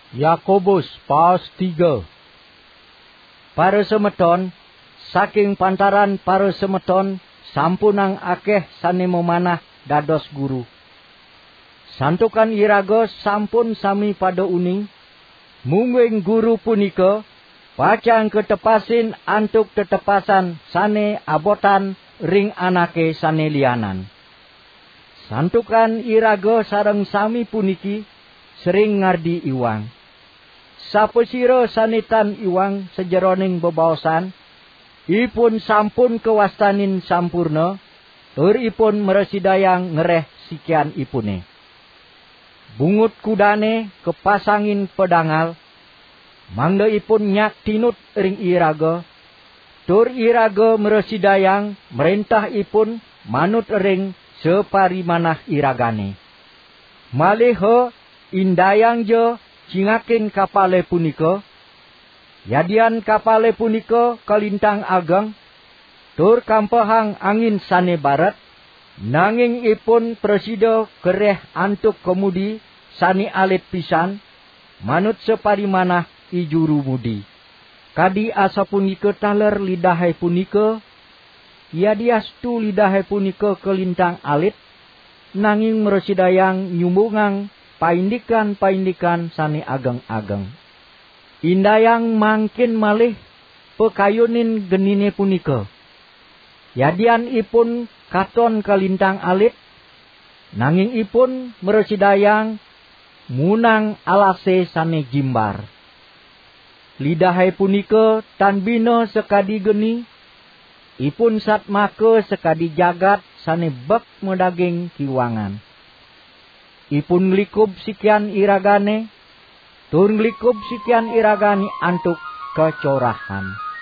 Yakobus paus 3. Para semeton, saking pantaran para semeton sampunang akeh sane memanah dados guru. Santukan iraga sampun sami pada uning, mungguing guru punika pacang ketepasin antuk tetepasan sane abotan ring anake sane lianan. Santukan iraga sareng sami puniki sering ngardi iwang. Sapesira sanitan iwang sejeroning bebaosan, ipun sampun kewastanin sampurna, tur ipun meresidayang ngereh sikian ipune. Bungut kudane kepasangin pedangal, mangda ipun nyak tinut ring iraga, tur iraga meresidayang merintah ipun manut ring separimanah iragane. Maliho indayang je cingakin kapale punika, yadian kapale punika kalintang ageng, tur kampahang angin sane barat, nanging ipun presida kereh antuk kemudi sani alit pisan, manut separimanah ijuru mudi. Kadi asa punika taler lidahai punika, yadiastu lidahai punika kelintang alit, nanging meresidayang nyumbungang paindikan-paindikan sane ageng-ageng. Indayang mangkin malih pekayunin genine punika. Yadian ipun katon kalintang alit, nanging ipun meresidayang munang alase sane jimbar. Lidahai punika tan bina sekadi geni, ipun satmake sekadi jagat sane bek medaging kiwangan. Ipun nglikup sikian iragane, tur nglikup sikian iragane antuk kecorahan.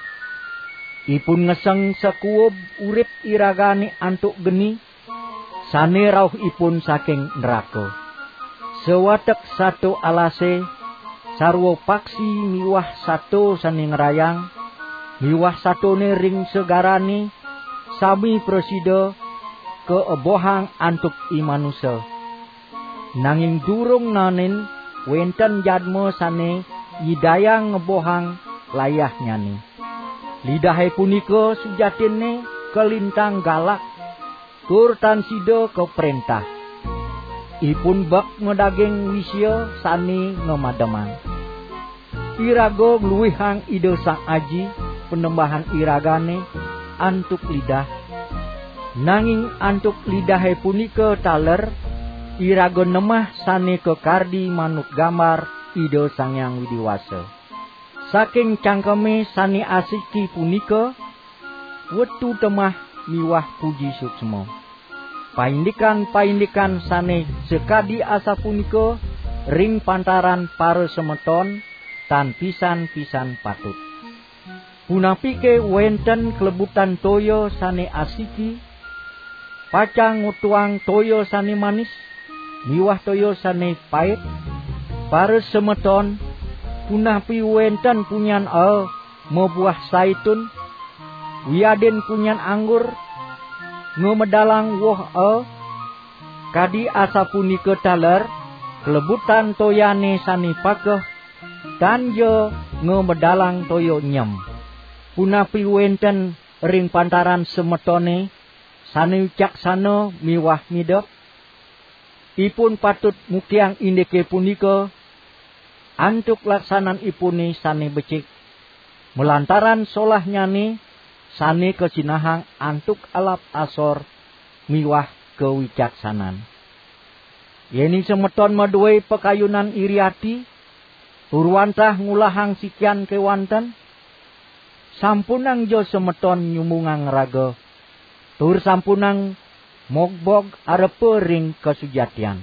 Ipun ngeseng sekuub urip iragane antuk geni, sane rauh ipun saking neraka. Sewatek satu alase, sarwa paksi miwah satu sane ngerayang, miwah satone ring segarane, sami presida keebohang antuk imanusa. Nanging durung nanin wenten jadma sane yidayang ngebohang layah nyani. Lidahai punika sujatine kelintang galak, tur tan sida keperintah. Ipun bak ngedaging wisya sane ngemademan. Iraga ngluwihang ide sang aji penembahan iragane antuk lidah. Nanging antuk lidahai punika taler, iraga nemah sane kekardi manut gambar ide Sang Hyang Widiwasa. Saking cangkeme sane asiki punika, wetu temah miwah puji suksma. Paindikan-paindikan sane sekadi asa punika ring pantaran para semeton tan pisan-pisan patut. Punapike wenten klebutan toyo sane asiki, pacang ngutuang toyo sane manis, miwah toyo sane pait, para semeton punapi wenten punyan mebuah saitun, wiaden punyan anggur, ngemedalang woh kadi asa punika taler, kelebutan toyane sane pakeh, dan jo ngemedalang toyo nyem. Punapi wenten ring pantaran semetone, sane wicaksana miwah midop, ipun patut mukiang indike punika antuk laksanan ipune sane becik, melantaran solah nyane sane kesinahang antuk alap asor miwah kewicaksanan. Yeni semeton maduwe pekayunan iriati, turwantah ngulahang sikian kewanten, sampunang jo semeton nyumungang raga, tur sampunang mogbog arepe ring kesujatian.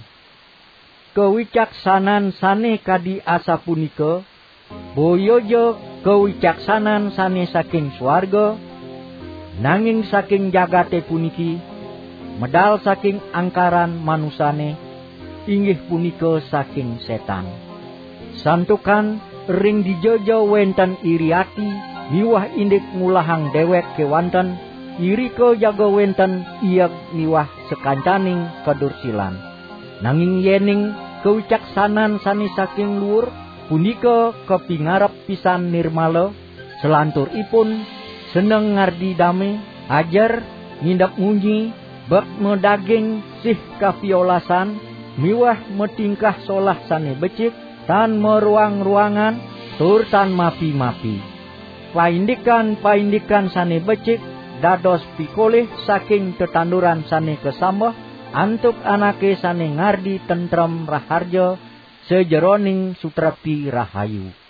Kewicaksanan sane kadi asa punika, boyojo kewicaksanan sane saking swarga, nanging saking jagate puniki, medal saking angkaran manusane, inggih punika saking setan. Santukan ring dijojo wenten iriati, miwah indik ngulahang dewek kewanten, iriko jago wenten ieg miwah sekancaning kedursilan. Nanging yening kewicaksanan sani saking luhur, punika kepingarep pisan nirmala, selanturipun seneng ngardi dame, ajar ngindap ngunyi, bab medaging sih kapiolasan, miwah metingkah solah sane becik, tan meruang-ruangan, tur tan mapi-mapi. Paindikan sane becik, dados pikolih saking tetanduran sane kesambah, antuk anake sane ngardi tentrem raharja, sejeroning sutrapi rahayu.